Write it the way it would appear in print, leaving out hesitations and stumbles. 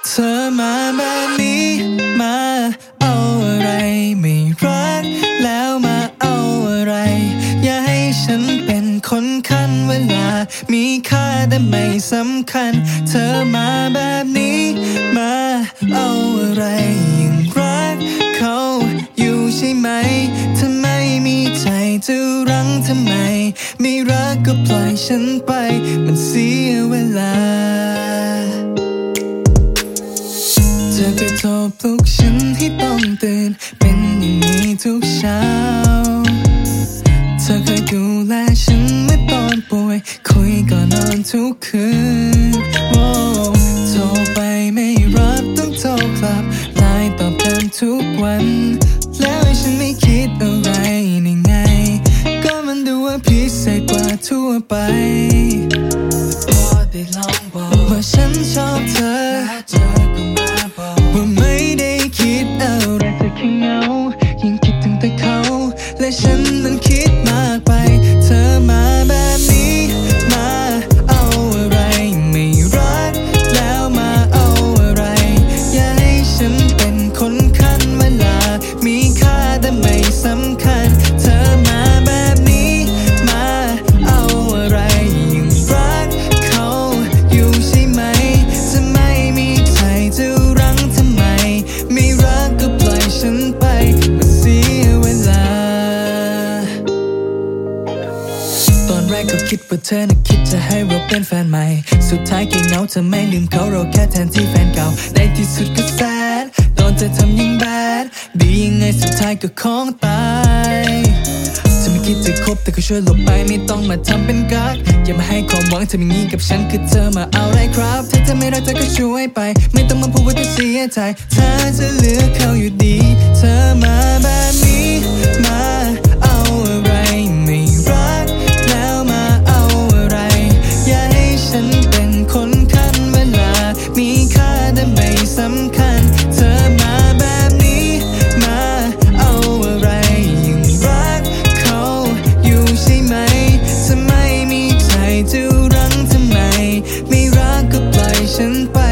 เธอมาแบบนี้มาเอาอะไรไม่รักแล้วมาเอาอะไรอย่าให้ฉันเป็นคนคันเวลามีค่าแต่ไม่สำคัญเธอมาแบบนี้มาเอาอะไรยังรักเขาอยู่ใช่ไหมถ้าไม่มีใจจะรั้งทำไมไม่รักก็ปล่อยฉันไปมันเสียเวลาเธอเคยโทรปลุกฉันให้ต้องตื่นเป็นอย่างนี้ทุกเช้าเธอเคยดูแลฉันเมื่อตอนป่วยคุยก่อนนอนทุกคืนโทรไปไม่รับต้องโทรกลับไลน์ตอบกันทุกวันแล้วให้ฉันไม่คิดอะไรนี่ไงก็มันดูว่าพิเศษกว่าทั่วไปพอได้ลองบอกว่าฉันชอบเธอแล้วเธอก็มาบอกว่าไม่ได้คิดอะไรแต่แค่เหงายิ่งคิดถึงแต่เขาและฉันนั้นคิดมากไปเธอมาแบบนี้มาเอาอะไรไม่รักแล้วมาเอาอะไรอย่าให้ฉันเป็นคนคันเวลามีค่าแต่ไม่สำคัญเธอมาแบบนี้มาเอาอะไรยังรักเขาอยู่ใช่ไหมจะไม่มีใจจะรั้งทำไมไม่รักก็ปล่อยฉันไปมันเสียเวลาตอนแรกก็คิดว่าเธอน่ะคิดจะให้เราเป็นแฟนใหม่สุดท้ายแค่เหงาเธอไม่ลืมเขาเราแค่แทนที่แฟนเก่าในที่สุดก็แซดโดนเธอทำยิ่งแบดดียังไงสุดท้ายก็ของตายเธอไม่คิดจะคบแต่ก็ช่วยหลบไปไม่ต้องมาทำเป็นกักอย่ามาให้ความหวังทำอย่างนี้กับฉันคือเธอมาเอาอะไรครับถ้าเธอไม่รักเธอก็ช่วยไปไม่ต้องมาพูดว่าเธอเสียใจถ้าจะเลือกเขาอยู่ดีเธอมาแบบนี้มาเอาอะไรไม่รักแล้วมาเอาอะไรอย่าให้ฉันเป็นคนคันเวลามีค่าแต่ไม่สำคัญเธอมาแบบนี้มาเอาอะไรยังรักเขาอยู่ใช่ไหมจะไม่มีใจจะรั้งทำไมไม่รักก็ปล่อยฉันไป